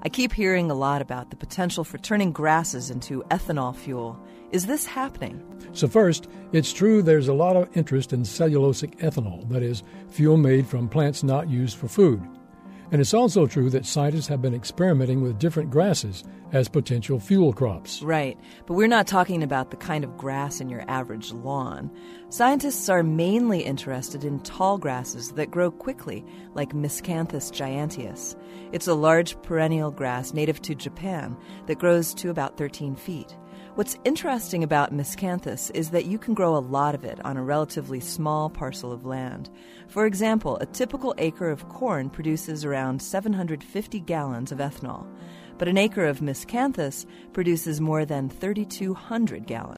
I keep hearing a lot about the potential for turning grasses into ethanol fuel. Is this happening? So first, it's true there's a lot of interest in cellulosic ethanol, that is, fuel made from plants not used for food. And it's also true that scientists have been experimenting with different grasses as potential fuel crops. Right, but we're not talking about the kind of grass in your average lawn. Scientists are mainly interested in tall grasses that grow quickly, like Miscanthus giganteus. It's a large perennial grass native to Japan that grows to about 13 feet. What's interesting about Miscanthus is that you can grow a lot of it on a relatively small parcel of land. For example, a typical acre of corn produces around 750 gallons of ethanol, but an acre of Miscanthus produces more than 3,200 gallons.